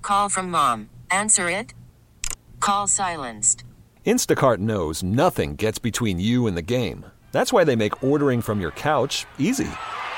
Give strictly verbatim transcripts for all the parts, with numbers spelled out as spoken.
Call from mom. Answer it. Call silenced. Instacart knows nothing gets between you and the game. That's why they make ordering from your couch easy.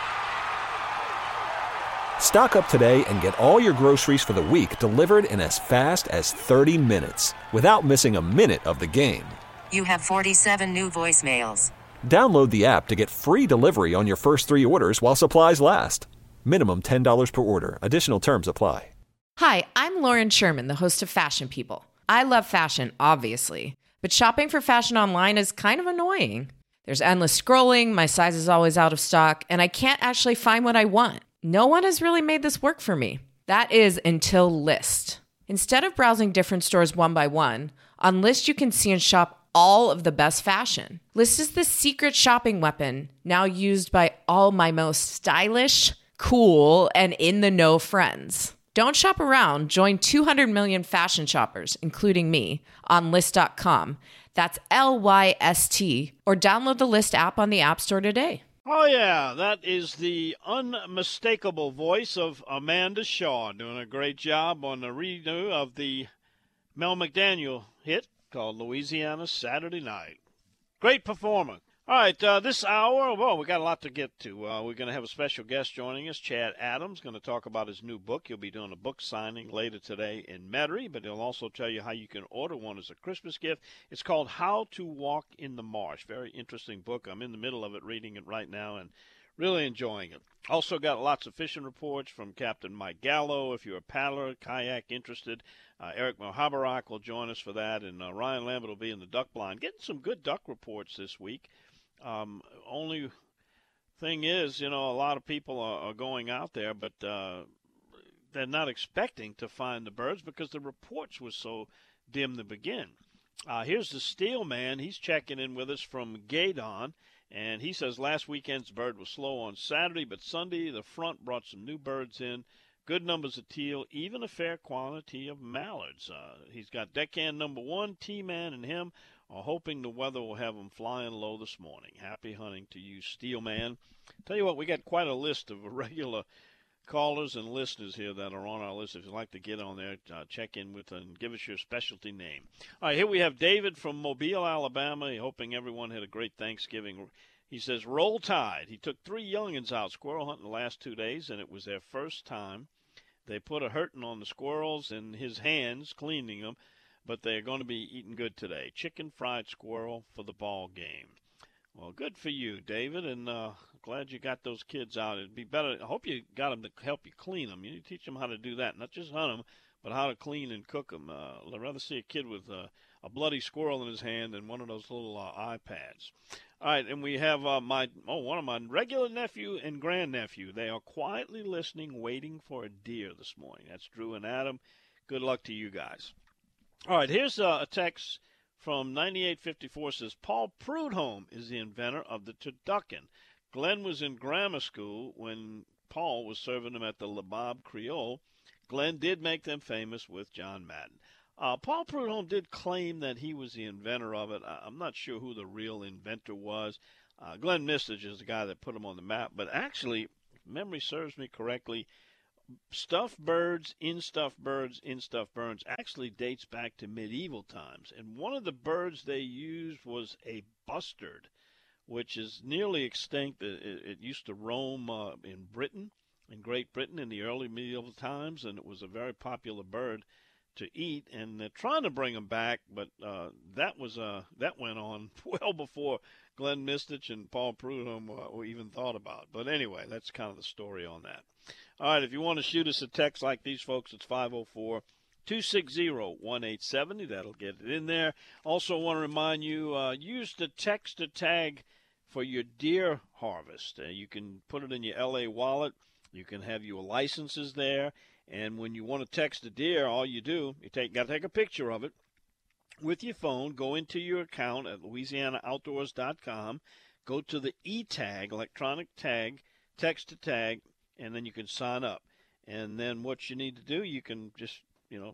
Stock up today and get all your groceries for the week delivered in as fast as thirty minutes without missing a minute of the game. You have forty-seven new voicemails. Download the app to get free delivery on your first three orders while supplies last. Minimum ten dollars per order. Additional terms apply. Hi, I'm Lauren Sherman, the host of Fashion People. I love fashion, obviously, but shopping for fashion online is kind of annoying. There's endless scrolling, my size is always out of stock, and I can't actually find what I want. No one has really made this work for me. That is until Lyst. Instead of browsing different stores one by one, on Lyst you can see and shop all of the best fashion. Lyst is the secret shopping weapon now used by all my most stylish, cool, and in-the-know friends. Don't shop around. Join two hundred million fashion shoppers, including me, on Lyst dot com. That's L Y S T. Or download the Lyst app on the App Store today. Oh, yeah, that is the unmistakable voice of Amanda Shaw, doing a great job on the redo of the Mel McDaniel hit called Louisiana Saturday Night. Great performer. All right, uh, this hour, well, we got a lot to get to. Uh, we're going to have a special guest joining us, Chad Adams, going to talk about his new book. He'll be doing a book signing later today in Metairie, but he'll also tell you how you can order one as a Christmas gift. It's called How to Walk in the Marsh. Very interesting book. I'm in the middle of it, reading it right now, and really enjoying it. Also got lots of fishing reports from Captain Mike Gallo. If you're a paddler, kayak interested, uh, Eric Mohabarak will join us for that, and uh, Ryan Lambert will be in the duck blind. Getting some good duck reports this week. Um, only thing is, you know, a lot of people are, are going out there, but uh, they're not expecting to find the birds because the reports were so dim to begin. Uh, here's the Steel Man. He's checking in with us from Gaydon, and he says last weekend's bird was slow on Saturday, but Sunday the front brought some new birds in. Good numbers of teal, even a fair quantity of mallards. Uh, he's got deckhand number one, T-Man, and him are hoping the weather will have them flying low this morning. Happy hunting to you, Steelman. Tell you what, we got quite a list of regular callers and listeners here that are on our list. If you'd like to get on there, uh, check in with and give us your specialty name. All right, here we have David from Mobile, Alabama, hoping everyone had a great Thanksgiving. He says, roll tide. He took three youngins out squirrel hunting the last two days, and it was their first time. They put a hurting on the squirrels in his hands, cleaning them, but they're going to be eating good today. Chicken fried squirrel for the ball game. Well, good for you, David, and uh, glad you got those kids out. It'd be better. I hope you got them to help you clean them. You need to teach them how to do that, not just hunt them, but how to clean and cook them. Uh, I'd rather see a kid with uh, a bloody squirrel in his hand than one of those little uh, iPads. All right, and we have uh, my oh one of my regular nephew and grandnephew. They are quietly listening, waiting for a deer this morning. That's Drew and Adam. Good luck to you guys. All right, here's uh, a text from ninety-eight fifty-four. Says, Paul Prudhomme is the inventor of the turducken. Glenn was in grammar school when Paul was serving them at the Le Bob Creole. Glenn did make them famous with John Madden. Uh, Paul Prudhomme did claim that he was the inventor of it. I'm not sure who the real inventor was. Uh, Glenn Mistich is the guy that put him on the map. But actually, if memory serves me correctly, stuffed birds, in stuffed birds, in stuffed birds actually dates back to medieval times. And one of the birds they used was a bustard, which is nearly extinct. It, it used to roam uh, in Britain, in Great Britain in the early medieval times, and it was a very popular bird to eat. And they're trying to bring them back, but uh, that was uh, that went on well before Glenn Mistich and Paul Prudhomme uh, even thought about. But anyway, that's kind of the story on that. All right, if you want to shoot us a text like these folks, it's five oh four, two six zero, one eight seven zero. That'll get it in there. Also want to remind you, uh, use the text to tag for your deer harvest. Uh, you can put it in your L A wallet. You can have your licenses there. And when you want to text a deer, all you do, you take got to take a picture of it with your phone, go into your account at louisiana outdoors dot com, go to the e-tag, electronic tag, text to tag, and then you can sign up. And then what you need to do, you can just, you know,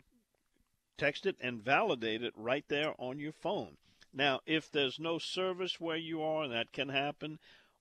text it and validate it right there on your phone. Now, if there's no service where you are, and that can happen,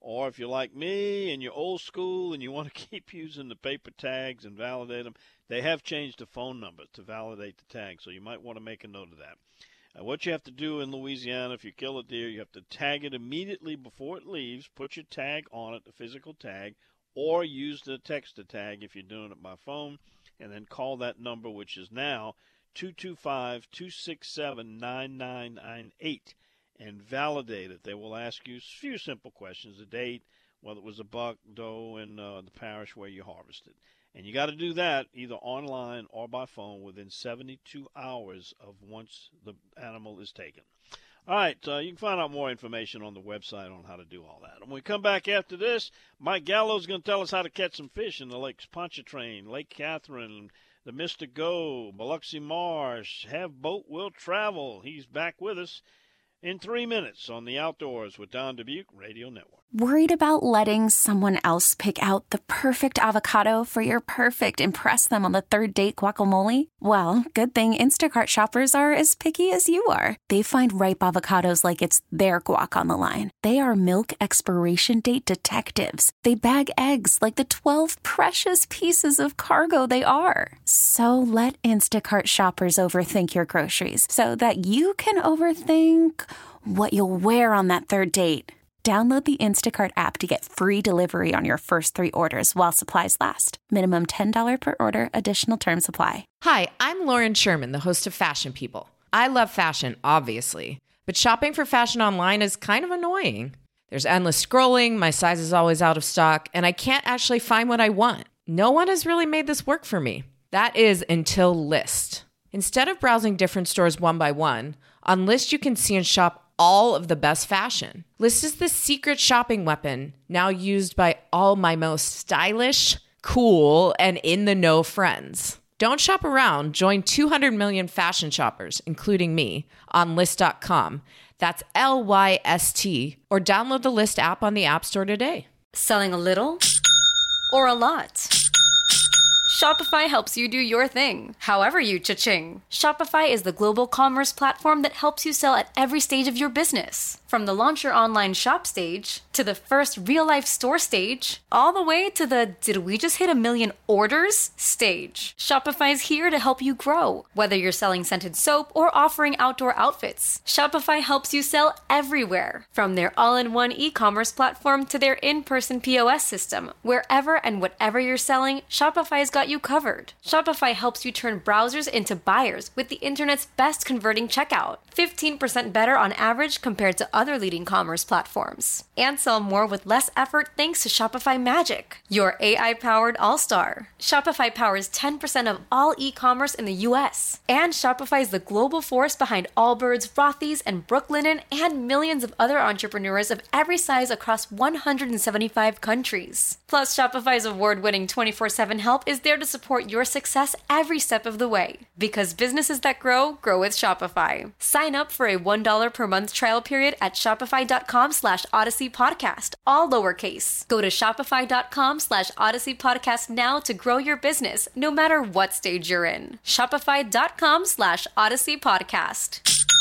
Or if you're like me and you're old school and you want to keep using the paper tags and validate them, they have changed the phone number to validate the tag, so you might want to make a note of that. Uh, what you have to do in Louisiana, if you kill a deer, you have to tag it immediately before it leaves, put your tag on it, the physical tag, or use the text-to-tag if you're doing it by phone, and then call that number, which is now two two five, two six seven, nine nine nine eight, and validate it. They will ask you a few simple questions, the date, whether it was a buck, doe, and uh, the parish where you harvested. And you got to do that either online or by phone within seventy-two hours of once the animal is taken. All right, uh, you can find out more information on the website on how to do all that. And when we come back after this, Mike Gallo is going to tell us how to catch some fish in the Lakes Pontchartrain, Lake Catherine, the Mister Go, Biloxi Marsh, Have Boat Will Travel. He's back with us in three minutes on the Outdoors with Don Dubuque Radio Network. Worried about letting someone else pick out the perfect avocado for your perfect impress them on the third date guacamole? Well, good thing Instacart shoppers are as picky as you are. They find ripe avocados like it's their guac on the line. They are milk expiration date detectives. They bag eggs like the twelve precious pieces of cargo they are. So let Instacart shoppers overthink your groceries so that you can overthink what you'll wear on that third date. Download the Instacart app to get free delivery on your first three orders while supplies last. Minimum ten dollars per order. Additional terms apply. Hi, I'm Lauren Sherman, the host of Fashion People. I love fashion, obviously, but shopping for fashion online is kind of annoying. There's endless scrolling, my size is always out of stock, and I can't actually find what I want. No one has really made this work for me. That is until Lyst. Instead of browsing different stores one by one, on Lyst you can see and shop all of the best fashion. Lyst is the secret shopping weapon now used by all my most stylish, cool, and in-the-know friends. Don't shop around. Join two hundred million fashion shoppers, including me, on Lyst dot com. That's L Y S T. Or download the Lyst app on the App Store today. Selling a little or a lot? Shopify helps you do your thing, however you cha-ching. Shopify is the global commerce platform that helps you sell at every stage of your business. From the launch your online shop stage, to the first real-life store stage, all the way to the did we just hit a million orders stage. Shopify's here to help you grow. Whether you're selling scented soap or offering outdoor outfits, Shopify helps you sell everywhere. From their all-in-one e-commerce platform to their in-person P O S system, wherever and whatever you're selling, Shopify's got you covered. Shopify helps you turn browsers into buyers with the internet's best converting checkout. fifteen percent better on average compared to other leading commerce platforms. And sell more with less effort thanks to Shopify Magic, your A I-powered all-star. Shopify powers ten percent of all e-commerce in the U S. And Shopify is the global force behind Allbirds, Rothy's, and Brooklinen, and millions of other entrepreneurs of every size across one hundred seventy-five countries. Plus, Shopify's award-winning twenty-four seven help is there to support your success every step of the way. Because businesses that grow, grow with Shopify. Sign up for a one dollar per month trial period at shopify.com slash Odyssey Podcast, all lowercase. Go to shopify.com slash Odyssey Podcast now to grow your business, no matter what stage you're in. Shopify.com slash Odyssey Podcast.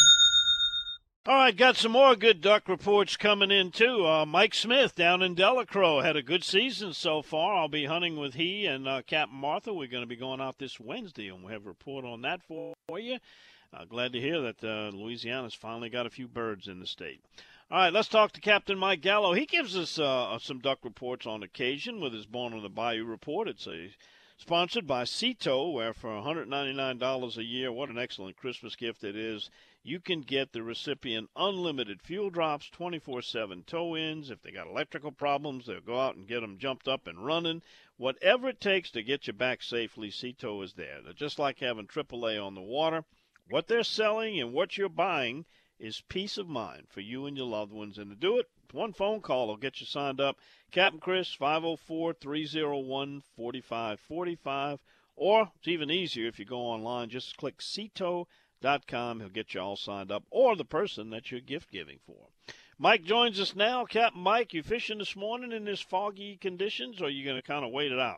All right, got some more good duck reports coming in, too. Uh, Mike Smith down in Delacroix had a good season so far. I'll be hunting with he and uh, Captain Martha. We're going to be going out this Wednesday, and we'll have a report on that for you. Uh, glad to hear that uh, Louisiana's finally got a few birds in the state. All right, let's talk to Captain Mike Gallo. He gives us uh, some duck reports on occasion with his Born on the Bayou report. It's a sponsored by Sea Tow, where for one hundred ninety-nine dollars a year, what an excellent Christmas gift it is, you can get the recipient unlimited fuel drops, twenty-four seven tow-ins. If they got electrical problems, they'll go out and get them jumped up and running. Whatever it takes to get you back safely, Sea Tow is there. They're just like having triple A on the water. What they're selling and what you're buying is peace of mind for you and your loved ones. And to do it, one phone call will get you signed up. Captain Chris, five oh four, three oh one, four five four five. Or it's even easier if you go online. Just click sea tow dot com. He'll get you all signed up, or the person that you're gift giving for. Mike joins us now. Captain Mike, you fishing this morning in this foggy conditions, or are you going to kind of wait it out?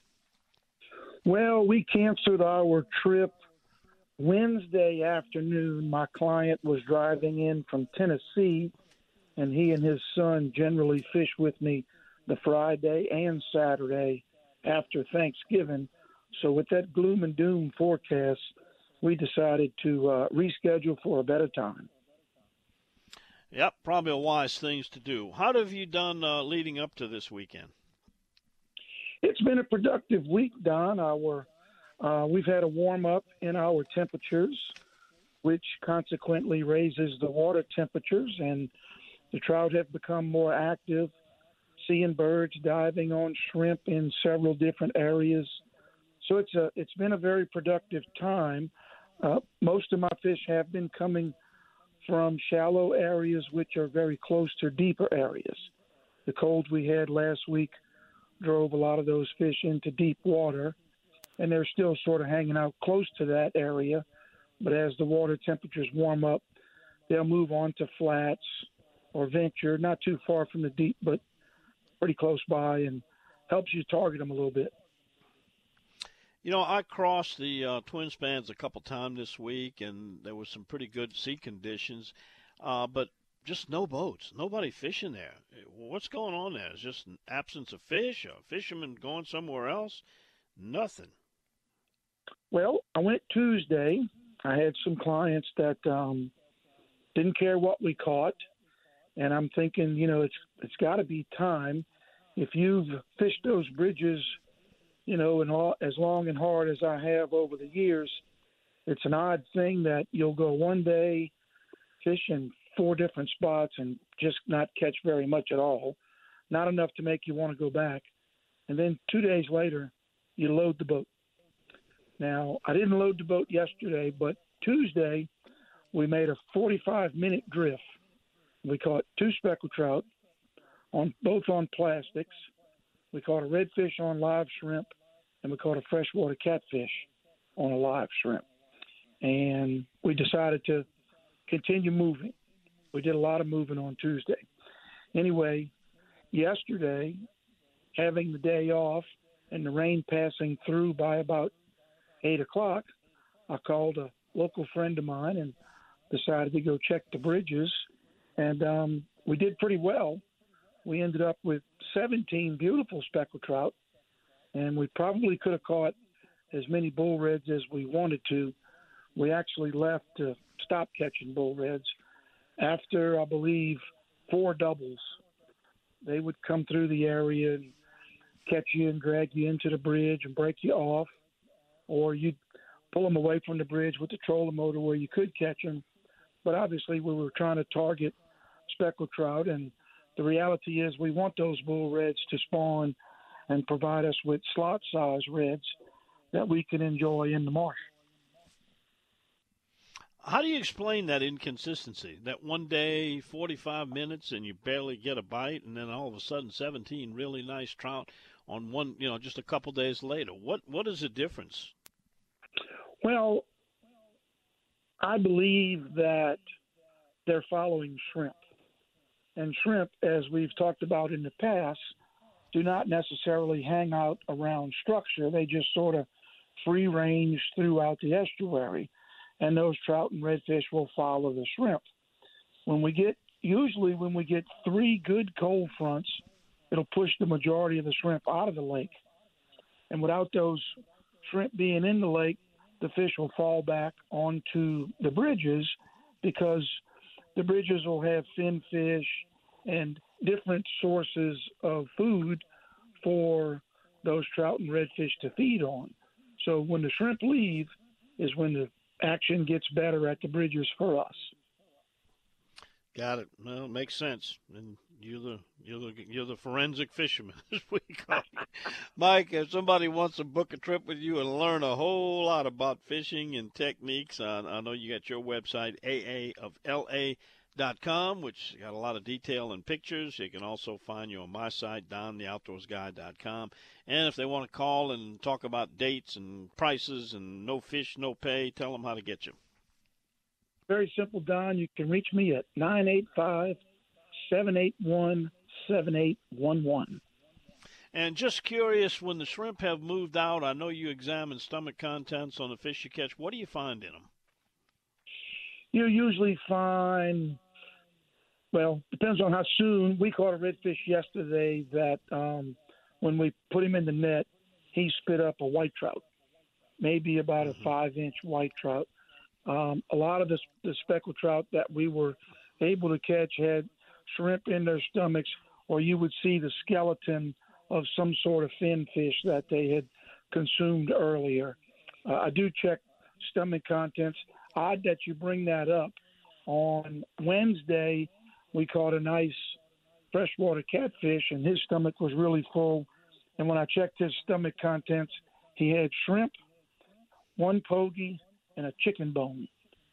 Well, we canceled our trip Wednesday afternoon. My client was driving in from Tennessee, and he and his son generally fish with me the Friday and Saturday after Thanksgiving. So with that gloom and doom forecast, we decided to uh, reschedule for a better time. Yep, probably a wise thing to do. How have you done uh, leading up to this weekend? It's been a productive week, Don. Our uh, we've had a warm up in our temperatures, which consequently raises the water temperatures, and the trout have become more active, seeing birds, diving on shrimp in several different areas. So it's a it's been a very productive time. Uh, most of my fish have been coming from shallow areas, which are very close to deeper areas. The cold we had last week drove a lot of those fish into deep water, and they're still sort of hanging out close to that area. But as the water temperatures warm up, they'll move on to flats or venture, not too far from the deep, but pretty close by, and helps you target them a little bit. You know, I crossed the uh, Twin Spans a couple times this week, and there was some pretty good sea conditions, uh, but just no boats, nobody fishing there. What's going on there? Is just an absence of fish, or fishermen going somewhere else? Nothing. Well, I went Tuesday. I had some clients that um, didn't care what we caught, and I'm thinking, you know, it's it's got to be time. If you've fished those bridges, you know, and all, as long and hard as I have over the years, it's an odd thing that you'll go one day, fish in four different spots, and just not catch very much at all. Not enough to make you want to go back. And then two days later, you load the boat. Now, I didn't load the boat yesterday, but Tuesday we made a forty-five minute drift. We caught two speckled trout, on both on plastics. We caught a redfish on live shrimp, and we caught a freshwater catfish on a live shrimp. And we decided to continue moving. We did a lot of moving on Tuesday. Anyway, yesterday, having the day off and the rain passing through by about eight o'clock, I called a local friend of mine and decided to go check the bridges. And um, we did pretty well. We ended up with seventeen beautiful speckled trout, and we probably could have caught as many bull reds as we wanted to. We actually left to stop catching bull reds after, I believe, four doubles. They would come through the area and catch you and drag you into the bridge and break you off, or you'd pull them away from the bridge with the trolling motor where you could catch them. But obviously we were trying to target speckled trout, and the reality is we want those bull reds to spawn and provide us with slot-size reds that we can enjoy in the marsh. How do you explain that inconsistency? That one day, forty-five minutes, and you barely get a bite, and then all of a sudden seventeen really nice trout on one, you know, just a couple days later. What What is the difference? Well, I believe that they're following shrimp. And shrimp, as we've talked about in the past, do not necessarily hang out around structure. They just sort of free range throughout the estuary. And those trout and redfish will follow the shrimp. When we get, usually when we get three good cold fronts, it'll push the majority of the shrimp out of the lake. And without those shrimp being in the lake, the fish will fall back onto the bridges, because the bridges will have fin fish and different sources of food for those trout and redfish to feed on. So when the shrimp leave is when the action gets better at the bridges for us. Got it. Well, it makes sense. And you're the you're the you're the forensic fisherman, as we call you. Mike, if somebody wants to book a trip with you and learn a whole lot about fishing and techniques, uh, I know you got your website, A A of L A dot com, which got a lot of detail and pictures. You can also find you on my site, Don the Outdoors Guy dot com. And if they want to call and talk about dates and prices and no fish, no pay, tell them how to get you. Very simple, Don. You can reach me at nine eight five, seven eight one, seven eight one one. And just curious, when the shrimp have moved out, I know you examine stomach contents on the fish you catch. What do you find in them? You usually find well, depends on how soon. We caught a redfish yesterday that um, when we put him in the net, he spit up a white trout, maybe about mm-hmm. a five-inch white trout. Um, a lot of the, the speckled trout that we were able to catch had shrimp in their stomachs, or you would see the skeleton of some sort of fin fish that they had consumed earlier. Uh, I do check stomach contents. Odd that you bring that up. On Wednesday, we caught a nice freshwater catfish, and his stomach was really full. And when I checked his stomach contents, he had shrimp, one pogie, and a chicken bone.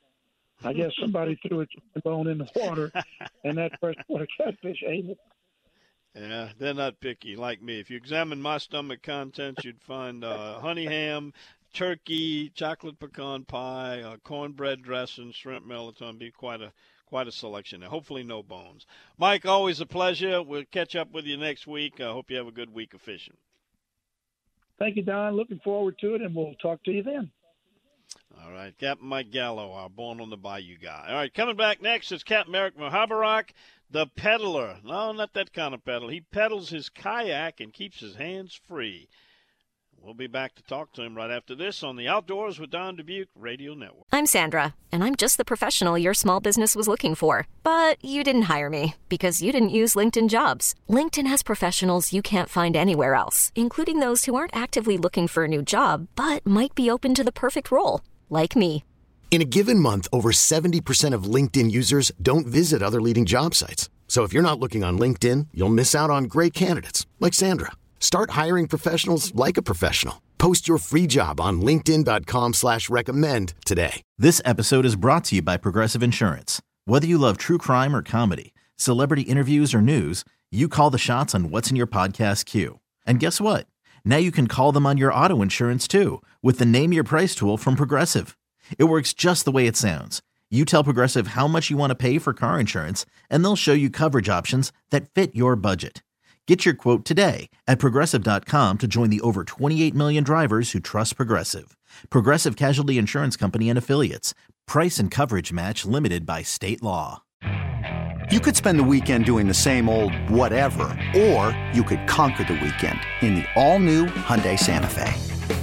I guess somebody threw a chicken bone in the water, and that freshwater catfish ate it. Yeah, they're not picky like me. If you examine my stomach contents, you'd find uh, honey ham, turkey, chocolate pecan pie, uh, cornbread dressing, shrimp melatonin. Be quite a quite a selection there. Hopefully no bones. Mike, always a pleasure. We'll catch up with you next week. I hope you have a good week of fishing. Thank you, Don. Looking forward to it, and we'll talk to you then. All right, Captain Mike Gallo, our Born on the Bayou guy. All right, coming back next is Captain Eric Mohabarak, the peddler. No, not that kind of peddler. He peddles his kayak and keeps his hands free. We'll be back to talk to him right after this on the Outdoors with Don Dubuque Radio Network. I'm Sandra, and I'm just the professional your small business was looking for. But you didn't hire me because you didn't use LinkedIn Jobs. LinkedIn has professionals you can't find anywhere else, including those who aren't actively looking for a new job, but might be open to the perfect role, like me. In a given month, over seventy percent of LinkedIn users don't visit other leading job sites. So if you're not looking on LinkedIn, you'll miss out on great candidates like Sandra. Start hiring professionals like a professional. Post your free job on linkedin.com slash recommend today. This episode is brought to you by Progressive Insurance. Whether you love true crime or comedy, celebrity interviews or news, you call the shots on what's in your podcast queue. And guess what? Now you can call them on your auto insurance too with the Name Your Price tool from Progressive. It works just the way it sounds. You tell Progressive how much you want to pay for car insurance, and they'll show you coverage options that fit your budget. Get your quote today at Progressive dot com to join the over twenty-eight million drivers who trust Progressive. Progressive Casualty Insurance Company and Affiliates. Price and coverage match limited by state law. You could spend the weekend doing the same old whatever, or you could conquer the weekend in the all-new Hyundai Santa Fe.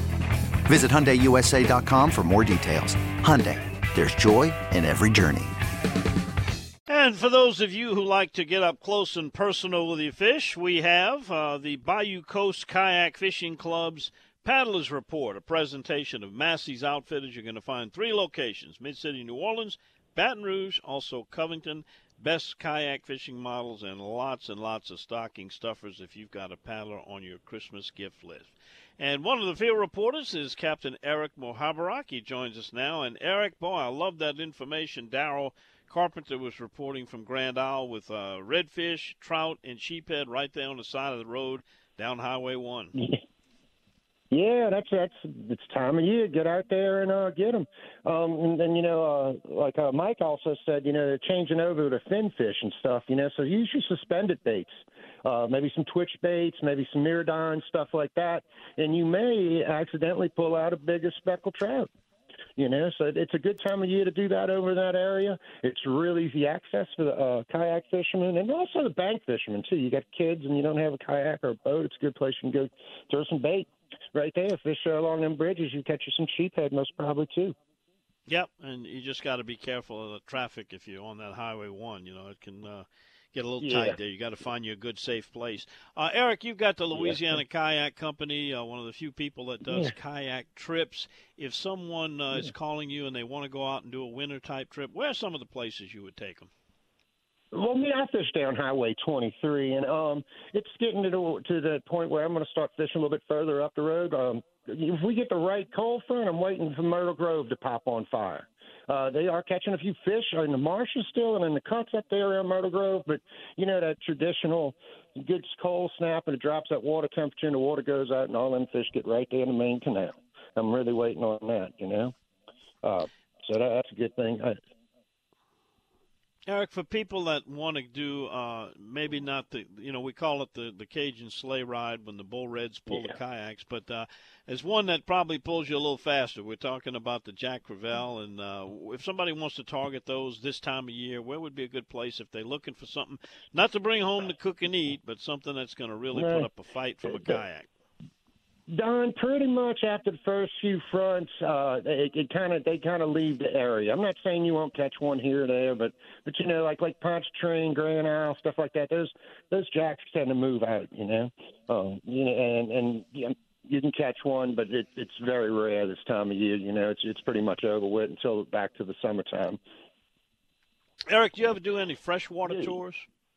Visit Hyundai U S A dot com for more details. Hyundai, there's joy in every journey. And for those of you who like to get up close and personal with your fish, we have uh, the Bayou Coast Kayak Fishing Club's Paddler's Report, a presentation of Massey's Outfitters. You're going to find three locations, Mid-City, New Orleans, Baton Rouge, also Covington. Best kayak fishing models and lots and lots of stocking stuffers if you've got a paddler on your Christmas gift list. And one of the field reporters is Captain Eric Mohabarak. He joins us now. And Eric, boy, I love that information. Darrell Carpenter was reporting from Grand Isle with uh, redfish, trout, and sheephead right there on the side of the road down Highway one. Yeah, that's that's it's time of year. Get out there and uh, get them. Um, and then, you know, uh, like uh, Mike also said, you know, they're changing over to fin fish and stuff, you know, so use your suspended baits, uh, maybe some twitch baits, maybe some Miradine, stuff like that, and you may accidentally pull out a bigger speckled trout. You know, so it's a good time of year to do that over in that area. It's really easy access for the uh, kayak fishermen and also the bank fishermen, too. You got kids and you don't have a kayak or a boat, it's a good place you can go throw some bait right there. Fish along them bridges, you catch you some sheephead most probably, too. Yep, and you just got to be careful of the traffic if you're on that Highway one. You know, it can uh, get a little Yeah. tight there. You got to find you a good, safe place. Uh, Eric, you've got the Louisiana Kayak Company, uh, one of the few people that does Yeah. kayak trips. If someone uh, is calling you and they want to go out and do a winter-type trip, where are some of the places you would take them? Well, me, I fish down Highway twenty-three, and um, it's getting to the, to the point where I'm going to start fishing a little bit further up the road. Um, if we get the right cold front, I'm waiting for Myrtle Grove to pop on fire. Uh, they are catching a few fish in the marshes still and in the cuts up there around Myrtle Grove, but, you know, that traditional good cold snap, and it drops that water temperature, and the water goes out, and all them fish get right there in the main canal. I'm really waiting on that, you know. Uh, so that, that's a good thing. I, Eric, for people that want to do uh, maybe not the, you know, we call it the, the Cajun sleigh ride when the Bull Reds pull Yeah. the kayaks, but uh, as one that probably pulls you a little faster. We're talking about the Jack Crevalle, and uh, if somebody wants to target those this time of year, where would be a good place if they're looking for something, not to bring home to cook and eat, but something that's going to really Right. put up a fight from a kayak? Don, pretty much after the first few fronts, uh, it, it kind of they kind of leave the area. I'm not saying you won't catch one here or there, but but you know, like like Pontchartrain, Grand Isle, stuff like that. Those those jacks tend to move out, you know. Um, you know, and and you, know, you can catch one, but it, it's very rare this time of year. You know, it's it's pretty much over with until back to the summertime. Eric, do you ever do any freshwater tours?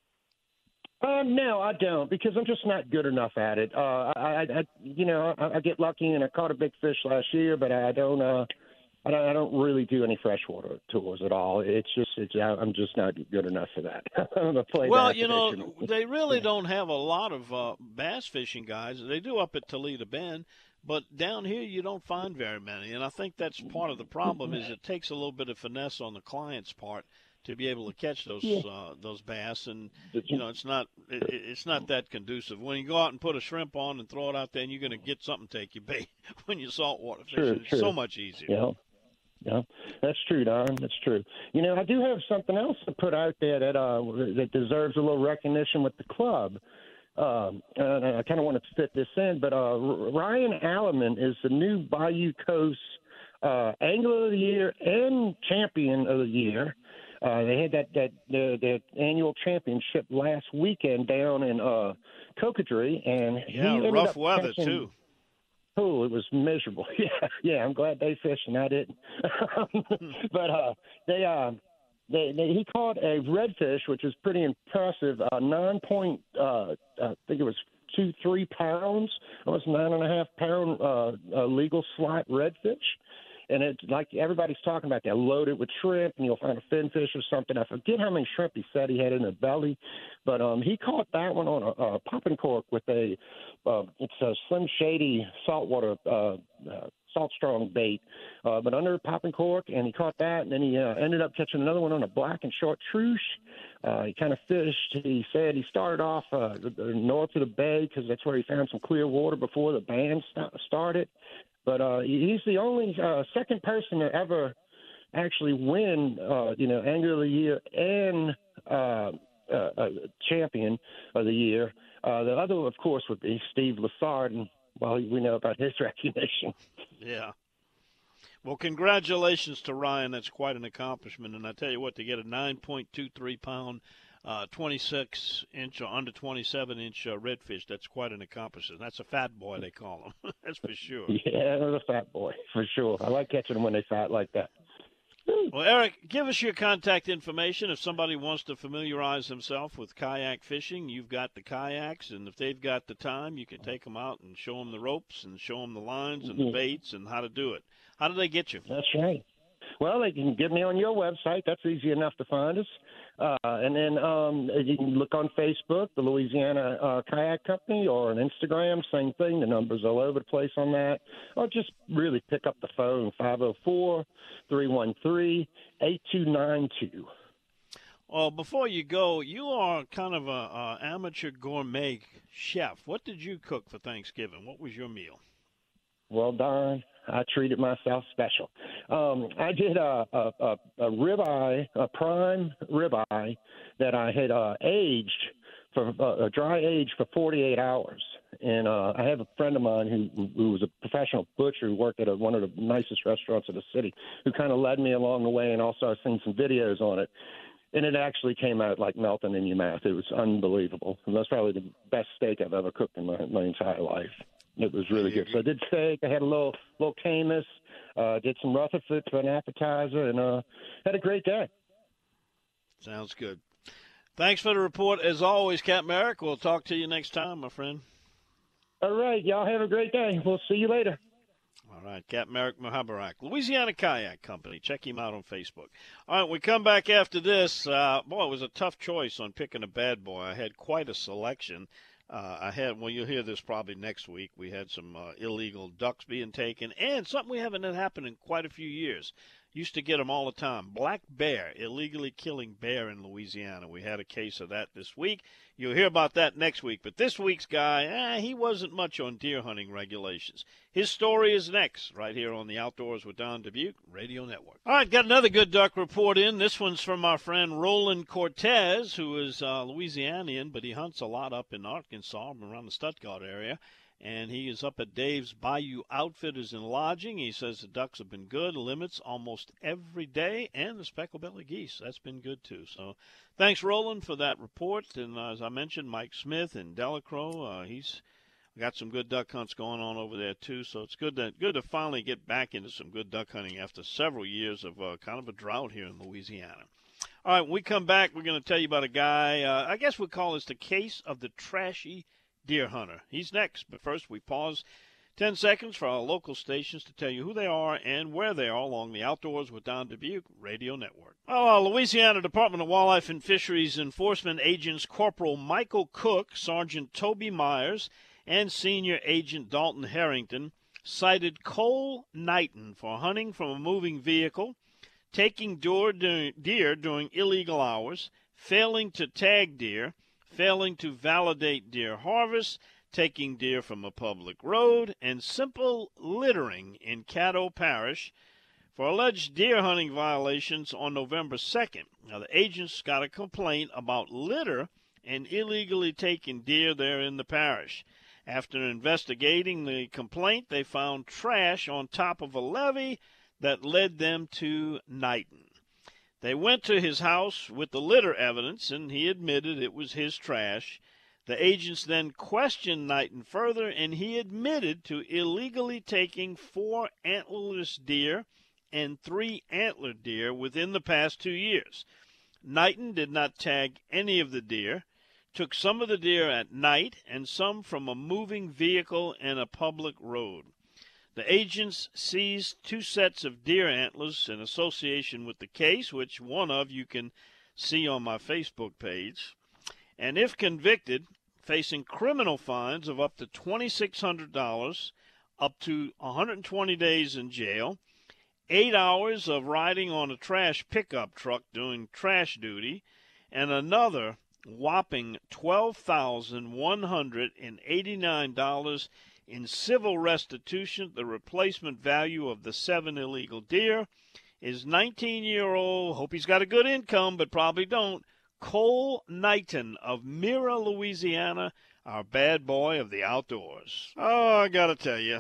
Uh, no, I don't, because I'm just not good enough at it. Uh, I, I, you know, I, I get lucky and I caught a big fish last year, but I don't, uh, I don't, I don't really do any freshwater tours at all. It's just, it's, I'm just not good enough for that. I'm a play Well, bass you know, fisherman. they really don't have a lot of uh, bass fishing guys. They do up at Toledo Bend, but down here you don't find very many. And I think that's part of the problem is it takes a little bit of finesse on the client's part to be able to catch those Yeah. uh, those bass, and you know it's not it, it's not that conducive. When you go out and put a shrimp on and throw it out there, and you're going to get something take your bait. When you're saltwater fishing, True, it's true. so much easier. Yeah. Yeah, that's true, Don. That's true. You know, I do have something else to put out there that uh, that deserves a little recognition with the club. Um, and I kind of want to fit this in, but uh, Ryan Alleman is the new Bayou Coast uh, Angler of the Year and Champion of the Year. Uh, they had that that the, the annual championship last weekend down in uh, Cocodrie, and he Yeah, ended rough up weather catching- too. Oh, it was miserable. Yeah, yeah. I'm glad they fished and I didn't. but uh, they, uh, they, they, he caught a redfish, which is pretty impressive. Uh, nine point, uh, I think it was two, three pounds. Almost nine and a half pound uh, uh, legal slot redfish. And it's like everybody's talking about that, loaded with shrimp, and you'll find a finfish or something. I forget how many shrimp he said he had in the belly, but um, he caught that one on a, a popping cork with a, uh, it's a Slim Shady saltwater, uh, uh, salt strong bait, uh, but under a popping cork, and he caught that, and then he uh, ended up catching another one on a black and short truce. Uh, he kind of fished. He said he started off uh, the, the north of the bay because that's where he found some clear water before the band st- started. But uh, he's the only uh, second person to ever actually win, uh, you know, Angler of the Year and uh, uh, uh, Champion of the Year. Uh, the other, of course, would be Steve Lassard, and well, we know about his recognition. Yeah. Well, congratulations to Ryan. That's quite an accomplishment. And I tell you what, to get a nine point two three pound, uh, twenty-six inch or under twenty-seven inch uh, redfish, that's quite an accomplishment. That's a fat boy, they call him. That's for sure. Yeah, they're a fat boy, for sure. I like catching them when they fat like that. Well, Eric, give us your contact information. If somebody wants to familiarize themselves with kayak fishing, you've got the kayaks, and if they've got the time, you can take them out and show them the ropes and show them the lines and the baits and how to do it. How do they get you? That's right. Well, they can get me on your website. That's easy enough to find us. Uh, and then um, you can look on Facebook, the Louisiana uh, Kayak Company, or on Instagram, same thing. The number's all over the place on that. Or just really pick up the phone, five oh four, three one three, eight two nine two. Well, before you go, you are kind of a, a amateur gourmet chef. What did you cook for Thanksgiving? What was your meal? Well, Don, I treated myself special. Um, I did a, a, a, a ribeye, a prime ribeye that I had uh, aged for uh, a dry age for forty-eight hours. And uh, I have a friend of mine who, who was a professional butcher who worked at a, one of the nicest restaurants in the city, who kind of led me along the way, and also I've seen some videos on it. And it actually came out like melting in your mouth. It was unbelievable. And that's probably the best steak I've ever cooked in my, my entire life. It was really good. So I did steak. I had a little little camus. Uh, did some Rutherford for an appetizer, and uh, had a great day. Sounds good. Thanks for the report. As always, Captain Eric, we'll talk to you next time, my friend. All right. Y'all have a great day. We'll see you later. All right, Captain Eric Muhabarak, Louisiana Kayak Company. Check him out on Facebook. All right, we come back after this. Uh, boy, it was a tough choice on picking a bad boy. I had quite a selection. Uh, I had, well, you'll hear this probably next week. We had some uh, illegal ducks being taken, and something we haven't had happen in quite a few years. Used to get them all the time. Black bear, illegally killing bear in Louisiana. We had a case of that this week. You'll hear about that next week. But this week's guy, eh, he wasn't much on deer hunting regulations. His story is next, right here on the Outdoors with Don Dubuque Radio Network. All right, got another good duck report in. This one's from our friend Roland Cortez, who is uh, Louisianian, but he hunts a lot up in Arkansas, around the Stuttgart area. And he is up at Dave's Bayou Outfitters and Lodging. He says the ducks have been good, limits almost every day, and the speckled-belly geese. That's been good, too. So thanks, Roland, for that report. And uh, as I mentioned, Mike Smith in Delacroix, uh, he's got some good duck hunts going on over there, too. So it's good to, good to finally get back into some good duck hunting after several years of uh, kind of a drought here in Louisiana. All right, when we come back, we're going to tell you about a guy, uh, I guess we'll call this the case of the trashy deer hunter. He's next, but first we pause ten seconds for our local stations to tell you who they are and where they are along the Outdoors with Don Dubuque Radio Network. Oh, uh, Louisiana Department of Wildlife and Fisheries Enforcement agents Corporal Michael Cook, Sergeant Toby Myers, and Senior Agent Dalton Harrington cited Cole Knighton for hunting from a moving vehicle, taking deer during illegal hours, failing to tag deer, failing to validate deer harvest, taking deer from a public road, and simple littering in Caddo Parish for alleged deer hunting violations on November second. Now, the agents got a complaint about litter and illegally taking deer there in the parish. After investigating the complaint, they found trash on top of a levee that led them to Knighton. They went to his house with the litter evidence, and he admitted it was his trash. The agents then questioned Knighton further, and he admitted to illegally taking four antlerless deer and three antlered deer within the past two years. Knighton did not tag any of the deer, took some of the deer at night and some from a moving vehicle and a public road. The agents seized two sets of deer antlers in association with the case, which one of you can see on my Facebook page. And if convicted, facing criminal fines of up to twenty-six hundred dollars, up to one hundred twenty days in jail, eight hours of riding on a trash pickup truck doing trash duty, and another whopping twelve thousand one hundred eighty-nine dollars in civil restitution. The replacement value of the seven illegal deer is nineteen-year-old, hope he's got a good income, but probably don't, Cole Knighton of Mira, Louisiana, our bad boy of the outdoors. Oh, I got to tell you,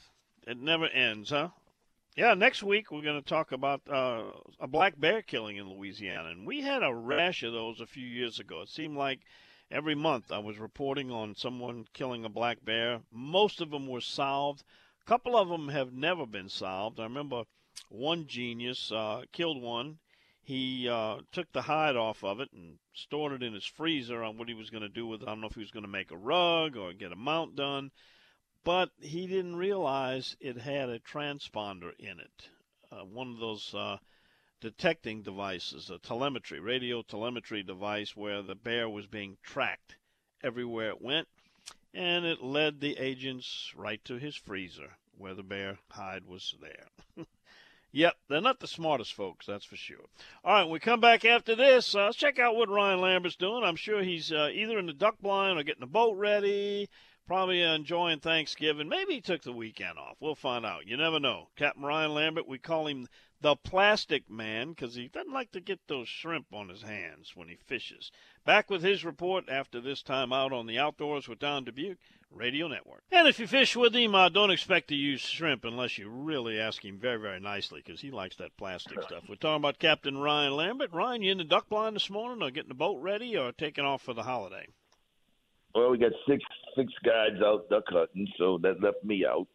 it never ends, huh? Yeah, next week we're going to talk about uh, a black bear killing in Louisiana, and we had a rash of those a few years ago. It seemed like every month I was reporting on someone killing a black bear. Most of them were solved. A couple of them have never been solved. I remember one genius uh, killed one. He uh, took the hide off of it and stored it in his freezer on what he was going to do with it. I don't know if he was going to make a rug or get a mount done, but he didn't realize it had a transponder in it, uh, one of those uh, detecting devices, a telemetry, radio telemetry device where the bear was being tracked everywhere it went, and it led the agents right to his freezer where the bear hide was there. Yep, they're not the smartest folks, that's for sure. All right, when we come back after this, uh, let's check out what Ryan Lambert's doing. I'm sure he's uh, either in the duck blind or getting the boat ready, probably uh, enjoying Thanksgiving. Maybe he took the weekend off. We'll find out. You never know. Captain Ryan Lambert, we call him the Plastic Man because he doesn't like to get those shrimp on his hands when he fishes. Back with his report after this time out on the Outdoors with Don Dubuque Radio Network. And if you fish with him, uh, don't expect to use shrimp unless you really ask him very, very nicely because he likes that plastic stuff. We're talking about Captain Ryan Lambert. Ryan, you in the duck blind this morning or getting the boat ready or taking off for the holiday? Well, we got six six guides out duck hunting, so that left me out.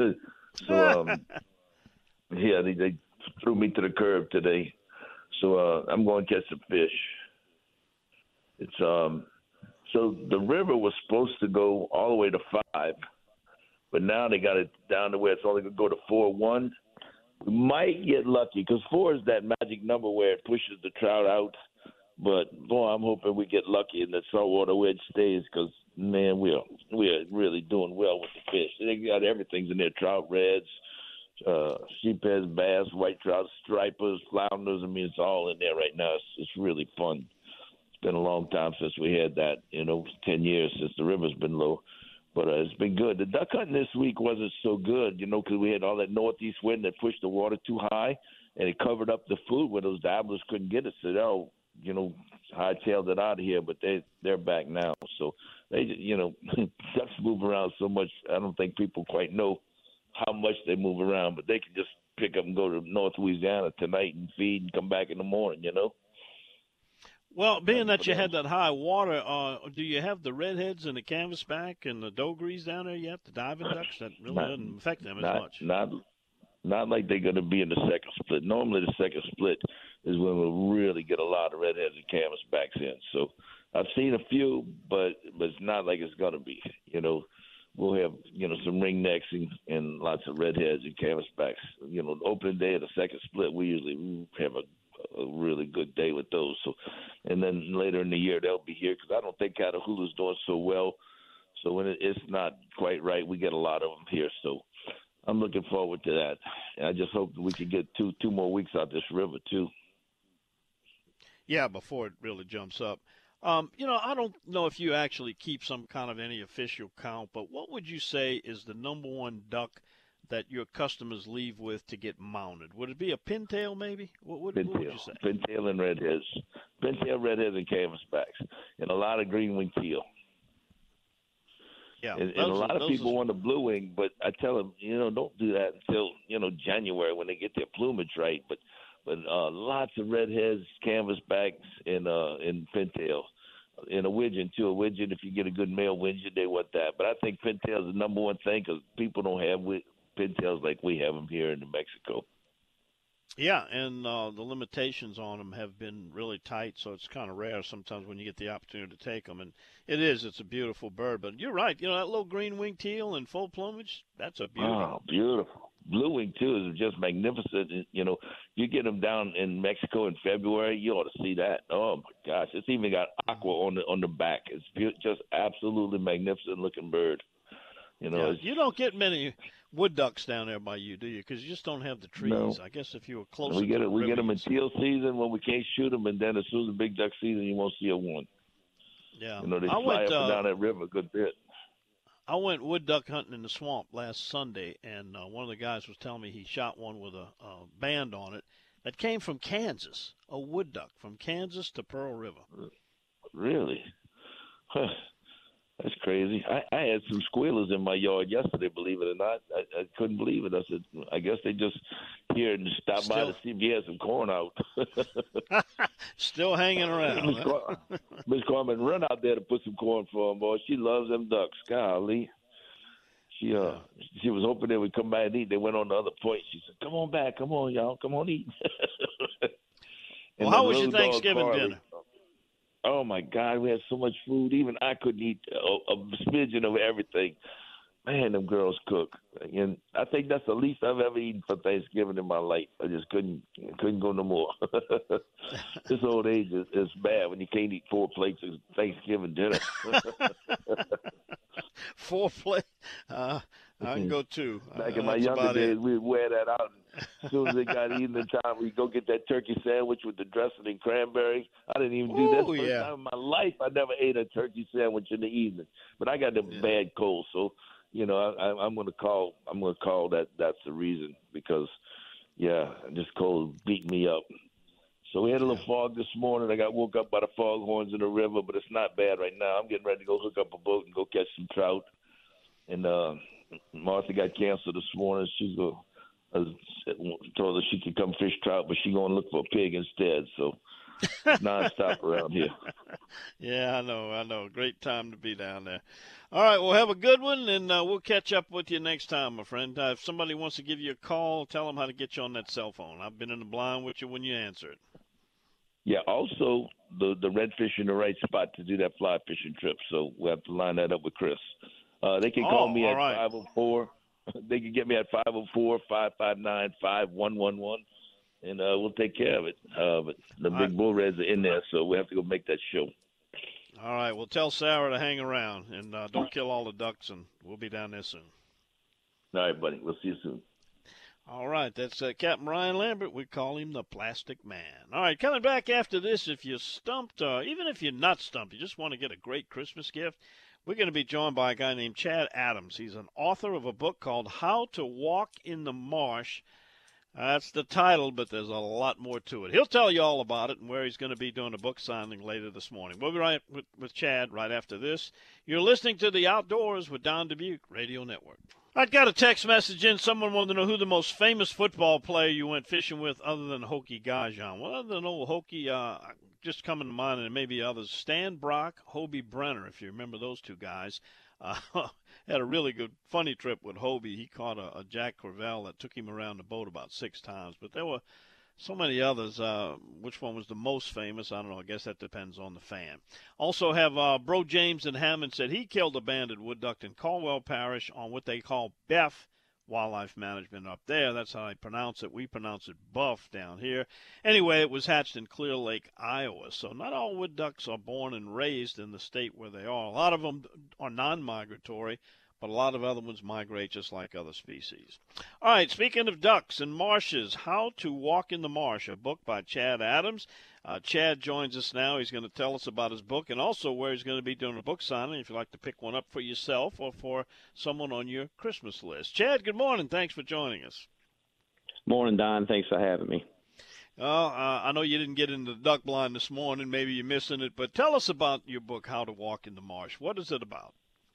so, um, yeah, they, they threw me to the curb today. So uh, I'm going to catch some fish. It's um, so the river was supposed to go all the way to five, but now they got it down to where it's only going to go to four one. We might get lucky because four is that magic number where it pushes the trout out. But boy, I'm hoping we get lucky and the saltwater wedge stays because man, we are we are really doing well with the fish. They got everything's in there: trout, reds, uh, sheepheads, bass, white trout, stripers, flounders. I mean, it's all in there right now. It's, it's really fun. It's been a long time since we had that, you know, ten years since the river's been low. But uh, it's been good. The duck hunting this week wasn't so good, you know, because we had all that northeast wind that pushed the water too high, and it covered up the food where those dabblers couldn't get it. So they all, you know, hightailed it out of here, but they, they're back now. So, they, you know, ducks move around so much, I don't think people quite know how much they move around, but they can just pick up and go to North Louisiana tonight and feed and come back in the morning, you know? Well, being that you had that high water, uh, do you have the redheads and the canvasback and the dogries down there yet, the diving ducks? That really Not- doesn't affect them as not, much. Not, not like they're going to be in the second split. Normally the second split is when we'll really get a lot of redheads and canvasbacks in. So I've seen a few, but, but it's not like it's going to be, you know. We'll have, you know, some ringnecks and, and lots of redheads and canvasbacks. You know, the opening day of the second split, we usually have a, a really good day with those. So, and then later in the year, they'll be here because I don't think Catahoula's doing so well. So when it, it's not quite right, we get a lot of them here. So I'm looking forward to that. And I just hope that we can get two two more weeks out this river, too. Yeah, before it really jumps up. Um, you know, I don't know if you actually keep some kind of any official count, but what would you say is the number one duck that your customers leave with to get mounted? Would it be a pintail maybe? What, what, what would you say? Pintail and redheads. Pintail, redheads, and canvasbacks. And a lot of green-winged teal. Yeah, and, and a lot are, of people are... want the blue wing, but I tell them, you know, don't do that until, you know, January when they get their plumage right. But but uh, lots of redheads, canvasbacks, and, uh, and pintails. And a widgeon, too. A widgeon, if you get a good male widgeon, they want that. But I think pintails is the number one thing because people don't have pintails like we have them here in New Mexico. Yeah, and uh, the limitations on them have been really tight, so it's kind of rare sometimes when you get the opportunity to take them. And it is, it's a beautiful bird. But you're right, you know, that little green-winged teal in full plumage, that's a beauty. Oh, beautiful. Blue wing, too, is just magnificent. You know, you get them down in Mexico in February, you ought to see that. Oh, my gosh. It's even got aqua on the on the back. It's be- just absolutely magnificent-looking bird. You know, yeah, you don't get many wood ducks down there by you, do you? Because you just don't have the trees. No. I guess if you were closer we get to it, the we river, get them in you'd see teal season when we can't shoot them, and then as soon as the big duck season, you won't see a one. Yeah. You know, they I fly went, up and uh, down that river a good bit. I went wood duck hunting in the swamp last Sunday, and uh, one of the guys was telling me he shot one with a, a band on it that came from Kansas, a wood duck from Kansas to Pearl River. Really? Huh. That's crazy. I, I had some squealers in my yard yesterday, believe it or not. I, I couldn't believe it. I said, I guess they just here and stop Still, by to see if he had some corn out. Still hanging around. Miss Car- Miss Carmen, run out there to put some corn for him, boy. She loves them ducks. Golly. She uh, she was hoping they would come back and eat. They went on the other point. She said, come on back. Come on, y'all. Come on, eat. Well, how was your little dog, Thanksgiving Carly, dinner? Oh, my God, we had so much food. Even I couldn't eat a, a smidgen of everything. Man, them girls cook. And I think that's the least I've ever eaten for Thanksgiving in my life. I just couldn't couldn't go no more. This old age is, is bad when you can't eat four plates of Thanksgiving dinner. Four plates? Uh, I can go two. Back uh, in my that's younger about days, it. we'd wear that out. As soon as it got evening time, we'd go get that turkey sandwich with the dressing and cranberry. I didn't even do that. Ooh, First yeah. time in my life, I never ate a turkey sandwich in the evening. But I got the Yeah. bad cold, so you know I, I, I'm gonna call. I'm gonna call that. That's the reason because, yeah, this cold beat me up. So we had a little fog this morning. I got woke up by the foghorns in the river, but it's not bad right now. I'm getting ready to go hook up a boat and go catch some trout. And uh, Martha got canceled this morning. She's going. I told her she could come fish trout, but she's going to look for a pig instead. So nonstop around here. Yeah, I know, I know. Great time to be down there. All right, well, have a good one, and uh, we'll catch up with you next time, my friend. Uh, if somebody wants to give you a call, tell them how to get you on that cell phone. I've been in the blind with you when you answer it. Yeah, also, the, the redfish in the right spot to do that fly fishing trip, so we'll have to line that up with Chris. Uh, they can call Oh, me all at right. five oh four. They can get me at five oh four, five five nine, five one one one, and uh, we'll take care of it. Uh, but the All big right. bull reds are in there, so we have to go make that show. All right, well, tell Sarah to hang around, and uh, don't kill all the ducks, and we'll be down there soon. All right, buddy. We'll see you soon. All right, that's uh, Captain Ryan Lambert. We call him the Plastic Man. All right, coming back after this, if you're stumped, uh, even if you're not stumped, you just want to get a great Christmas gift, we're going to be joined by a guy named Chad Adams. He's an author of a book called How to Walk in the Marsh. Uh, that's the title, but there's a lot more to it. He'll tell you all about it and where he's going to be doing a book signing later this morning. We'll be right with, with Chad right after this. You're listening to The Outdoors with Don Dubuque Radio Network. I got a text message in. Someone wanted to know who the most famous football player you went fishing with other than Hokie Gajan. Well, other than old Hokie, uh, just coming to mind, and maybe others, Stan Brock, Hobie Brenner, if you remember those two guys. Uh, had a really good, funny trip with Hobie. He caught a, a Jack Crevalle that took him around the boat about six times. But there were so many others. Uh, which one was the most famous? I don't know. I guess that depends on the fan. Also have uh, Bro James in Hammond said he killed a banded wood duck in Caldwell Parish on what they call B E F Wildlife Management up there. That's how I pronounce it. We pronounce it Buff down here. Anyway, it was hatched in Clear Lake, Iowa. So not all wood ducks are born and raised in the state where they are. A lot of them are non-migratory, but a lot of other ones migrate just like other species. All right, speaking of ducks and marshes, How to Walk in the Marsh, a book by Chad Adams. Uh, Chad joins us now. He's going to tell us about his book and also where he's going to be doing a book signing if you'd like to pick one up for yourself or for someone on your Christmas list. Chad, good morning. Thanks for joining us. Morning, Don. Thanks for having me. Well, uh, I know you didn't get into the duck blind this morning. Maybe you're missing it, but tell us about your book, How to Walk in the Marsh. What is it about?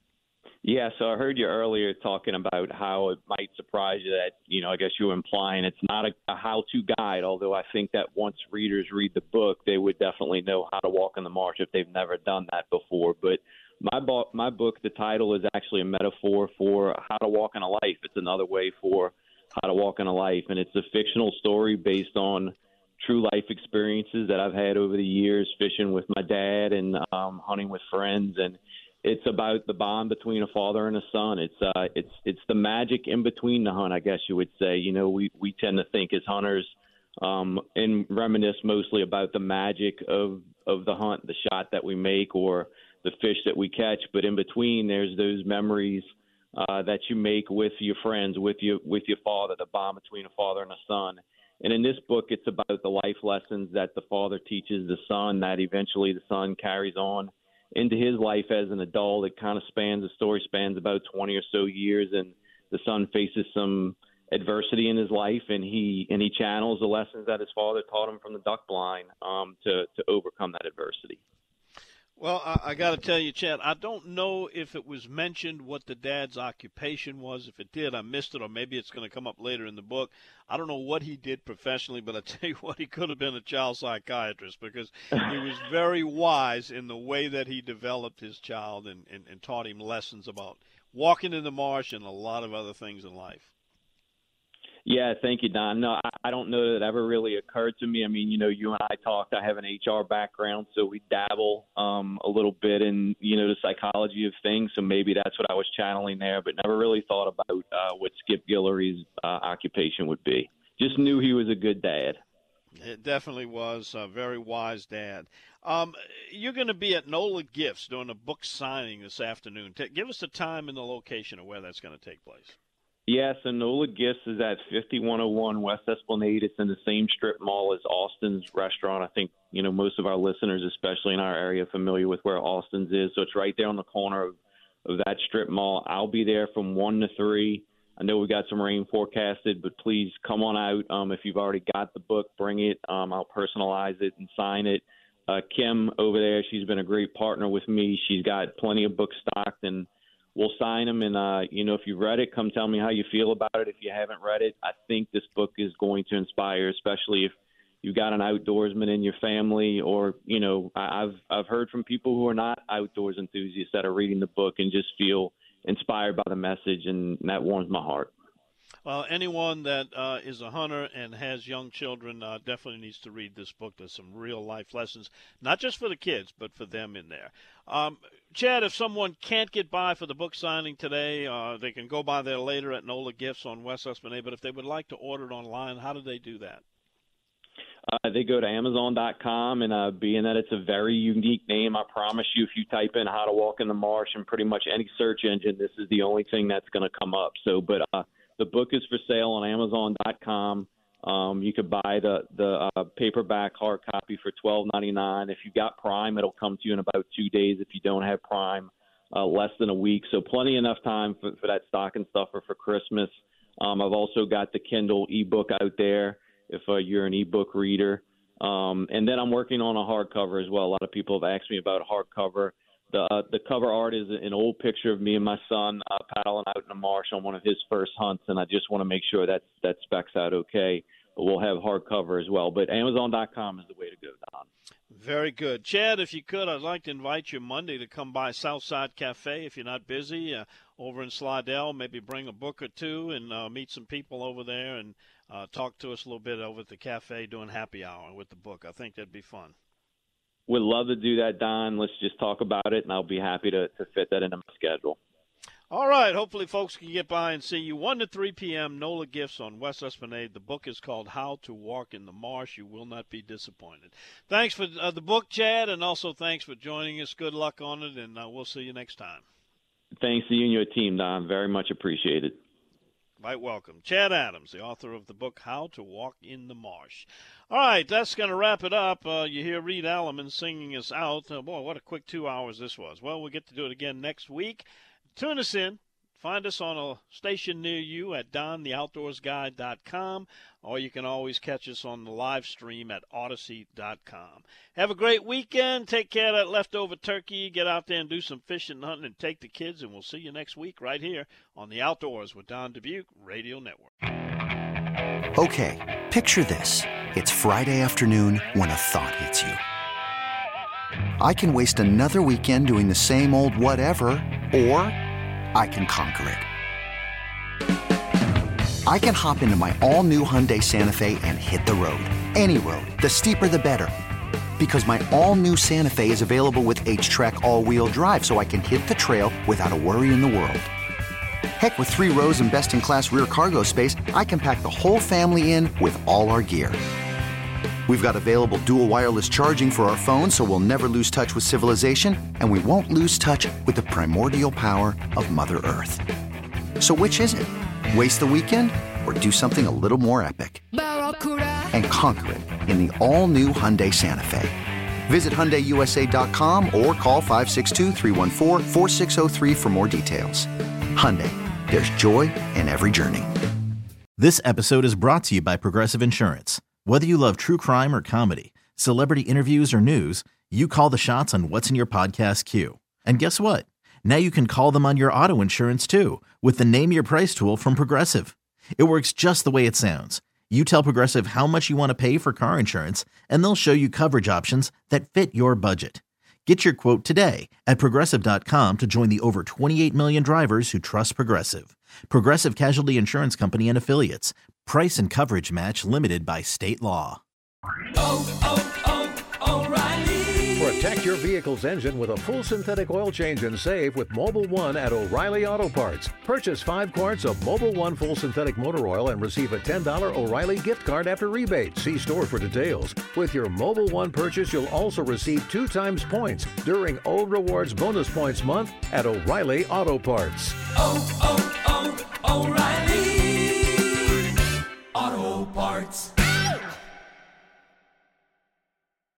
Yeah, so I heard you earlier talking about how it might surprise you that, you know, I guess you were implying it's not a, a how-to guide, although I think that once readers read the book, they would definitely know how to walk in the marsh if they've never done that before. But my, bo- my book, the title is actually a metaphor for how to walk in a life. It's another way for how to walk in a life, and it's a fictional story based on true life experiences that I've had over the years, fishing with my dad and um, hunting with friends, and it's about the bond between a father and a son. It's uh, it's it's the magic in between the hunt, I guess you would say. You know, we, we tend to think as hunters um, and reminisce mostly about the magic of, of the hunt, the shot that we make or the fish that we catch. But in between, there's those memories uh, that you make with your friends, with your with your father, the bond between a father and a son. And in this book, it's about the life lessons that the father teaches the son that eventually the son carries on into his life as an adult. It kind of spans, the story spans about twenty or so years, and the son faces some adversity in his life, and he and he channels the lessons that his father taught him from the duck blind um, to, to overcome that adversity. Well, I, I got to tell you, Chad, I don't know if it was mentioned what the dad's occupation was. If it did, I missed it, or maybe it's going to come up later in the book. I don't know what he did professionally, but I tell you what, he could have been a child psychiatrist because he was very wise in the way that he developed his child and, and, and taught him lessons about walking in the marsh and a lot of other things in life. Yeah, thank you, Don. No, I, I don't know that it ever really occurred to me. I mean, you know, you and I talked. I have an H R background, so we dabble um, a little bit in, you know, the psychology of things. So maybe that's what I was channeling there, but never really thought about uh, what Skip Guillory's uh, occupation would be. Just knew he was a good dad. It definitely was a very wise dad. Um, you're going to be at NOLA Gifts doing a book signing this afternoon. T- give us the time and the location of where that's going to take place. Yes, yeah, so NOLA Gifts is at fifty-one oh one West Esplanade. It's in the same strip mall as Austin's restaurant. I think, you know, most of our listeners, especially in our area, are familiar with where Austin's is. So it's right there on the corner of, of that strip mall. I'll be there from one to three. I know we got some rain forecasted, but please come on out. Um, if you've already got the book, bring it. Um, I'll personalize it and sign it. Uh, Kim over there, she's been a great partner with me. She's got plenty of books stocked, and we'll sign them, and, uh, you know, if you've read it, come tell me how you feel about it. If you haven't read it, I think this book is going to inspire, especially if you've got an outdoorsman in your family or, you know, I've I've heard from people who are not outdoors enthusiasts that are reading the book and just feel inspired by the message, and that warms my heart. Well, anyone that uh, is a hunter and has young children uh, definitely needs to read this book. There's some real life lessons, not just for the kids, but for them in there. Um, Chad, if someone can't get by for the book signing today, uh, they can go by there later at NOLA Gifts on West Esplanade. But if they would like to order it online, how do they do that? Uh, they go to Amazon dot com, and uh, being that it's a very unique name, I promise you, if you type in How to Walk in the Marsh in pretty much any search engine, this is the only thing that's going to come up. So, but uh, The book is for sale on Amazon dot com. Um, you could buy the the uh, paperback hard copy for twelve ninety-nine. If you got Prime, it'll come to you in about two days. If you don't have Prime, uh, less than a week. So plenty enough time for, for that stocking stuffer for Christmas. Um, I've also got the Kindle ebook out there if uh, you're an ebook reader. Um, and then I'm working on a hardcover as well. A lot of people have asked me about hardcover. The uh, the cover art is an old picture of me and my son uh, paddling out in the marsh on one of his first hunts, and I just want to make sure that that specs out okay. But we'll have hardcover as well. But Amazon dot com is the way to go, Don. Very good. Chad, if you could, I'd like to invite you Monday to come by Southside Cafe if you're not busy, uh, over in Slidell. Maybe bring a book or two and uh, meet some people over there and uh, talk to us a little bit over at the cafe doing happy hour with the book. I think that'd be fun. Would love to do that, Don. Let's just talk about it, and I'll be happy to, to fit that into my schedule. All right. Hopefully folks can get by and see you one to three p.m. NOLA Gifts on West Esplanade. The book is called How to Walk in the Marsh. You will not be disappointed. Thanks for uh, the book, Chad, and also thanks for joining us. Good luck on it, and uh, we'll see you next time. Thanks to you and your team, Don. Very much appreciated. Right, welcome. Chad Adams, the author of the book How to Walk in the Marsh. All right, that's going to wrap it up. Uh, you hear Reed Alleman singing us out. Uh, boy, what a quick two hours this was. Well, we'll get to do it again next week. Tune us in. Find us on a station near you at don the outdoors guy dot com, or you can always catch us on the live stream at odyssey dot com. Have a great weekend. Take care of that leftover turkey. Get out there and do some fishing and hunting and take the kids, and we'll see you next week right here on The Outdoors with Don Dubuque Radio Network. Okay, picture this. It's Friday afternoon when a thought hits you. I can waste another weekend doing the same old whatever, or I can conquer it. I can hop into my all-new Hyundai Santa Fe and hit the road. Any road. The steeper, the better. Because my all-new Santa Fe is available with H-Track all-wheel drive, so I can hit the trail without a worry in the world. Heck, with three rows and best-in-class rear cargo space, I can pack the whole family in with all our gear. We've got available dual wireless charging for our phones, so we'll never lose touch with civilization, and we won't lose touch with the primordial power of Mother Earth. So which is it? Waste the weekend or do something a little more epic? And conquer it in the all-new Hyundai Santa Fe. Visit Hyundai U S A dot com or call five six two, three one four, four six zero three for more details. Hyundai, there's joy in every journey. This episode is brought to you by Progressive Insurance. Whether you love true crime or comedy, celebrity interviews or news, you call the shots on what's in your podcast queue. And guess what? Now you can call them on your auto insurance too with the Name Your Price tool from Progressive. It works just the way it sounds. You tell Progressive how much you want to pay for car insurance, and they'll show you coverage options that fit your budget. Get your quote today at Progressive dot com to join the over twenty-eight million drivers who trust Progressive. Progressive Casualty Insurance Company and Affiliates. Price and coverage match limited by state law. Oh, oh, oh, O'Reilly. Protect your vehicle's engine with a full synthetic oil change and save with Mobil one at O'Reilly Auto Parts. Purchase five quarts of Mobil one full synthetic motor oil and receive a ten dollars O'Reilly gift card after rebate. See store for details. With your Mobil one purchase, you'll also receive two times points during O Rewards Bonus Points Month at O'Reilly Auto Parts. Oh, oh, oh, O'Reilly Auto Parts.